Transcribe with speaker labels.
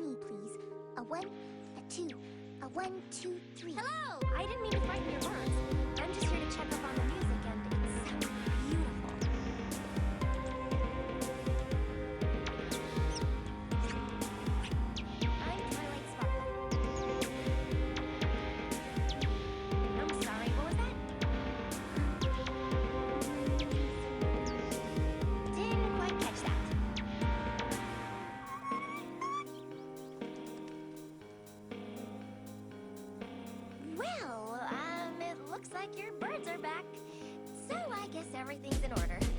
Speaker 1: me, please. A 1, a 2, a 1, 2, 3.
Speaker 2: Hello! I didn't mean to frighten your birds. I'm just here to check up on the music, and it sounds beautiful. I'm Twilight Sparkle. I'm sorry, what was that? Didn't quite catch that. Well, it looks like your birds are back. So I guess everything's in order.